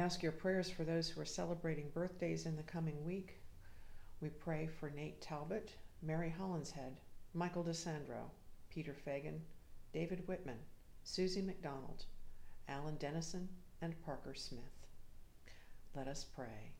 ask your prayers for those who are celebrating birthdays in the coming week. We pray for Nate Talbot, Mary Hollinshead, Michael DeSandro, Peter Fagan, David Whitman, Susie McDonald, Alan Dennison, and Parker Smith. Let us pray.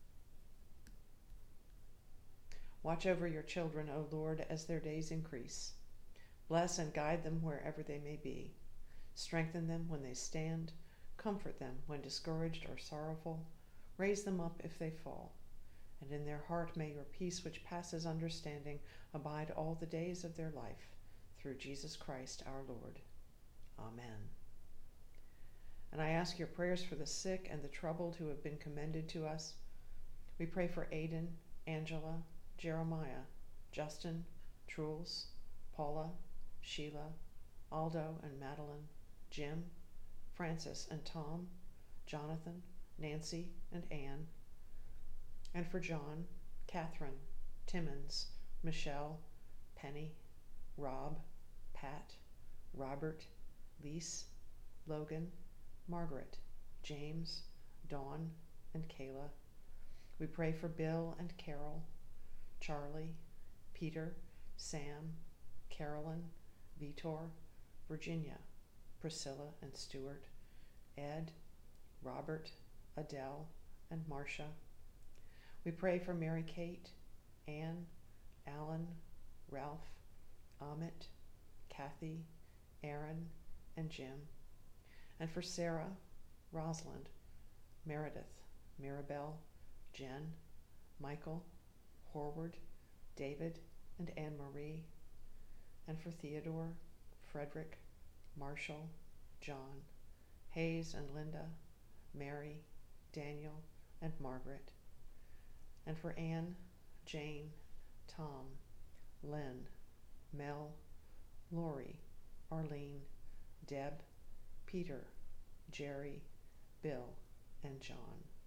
Watch over your children, O Lord, as their days increase. Bless and guide them wherever they may be. Strengthen them when they stand. Comfort them when discouraged or sorrowful. Raise them up if they fall. And in their heart may your peace, which passes understanding, abide all the days of their life. Through Jesus Christ our Lord. Amen. And I ask your prayers for the sick and the troubled who have been commended to us. We pray for Aidan, Angela, Jeremiah, Justin, Truls, Paula, Sheila, Aldo and Madeline, Jim, Francis and Tom, Jonathan, Nancy and Anne, and for John, Catherine, Timmons, Michelle, Penny, Rob, Pat, Robert, Lise, Logan, Margaret, James, Dawn, and Kayla. We pray for Bill and Carol, Charlie, Peter, Sam, Carolyn, Vitor, Virginia, Priscilla and Stuart, Ed, Robert, Adele, and Marcia. We pray for Mary Kate, Anne, Alan, Ralph, Amit, Kathy, Aaron, and Jim, and for Sarah, Rosalind, Meredith, Mirabelle, Jen, Michael, Horward, David, and Anne-Marie, and for Theodore, Frederick, Marshall, John, Hayes and Linda, Mary, Daniel, and Margaret, and for Anne, Jane, Tom, Len, Mel, Lori, Arlene, Deb, Peter, Jerry, Bill, and John.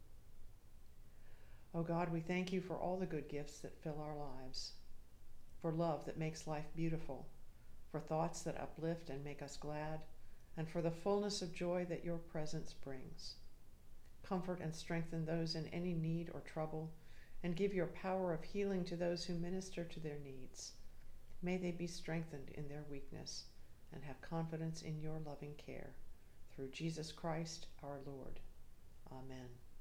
Oh God, we thank you for all the good gifts that fill our lives, for love that makes life beautiful, for thoughts that uplift and make us glad, and for the fullness of joy that your presence brings. Comfort and strengthen those in any need or trouble, and give your power of healing to those who minister to their needs. May they be strengthened in their weakness and have confidence in your loving care. Through Jesus Christ our Lord. Amen.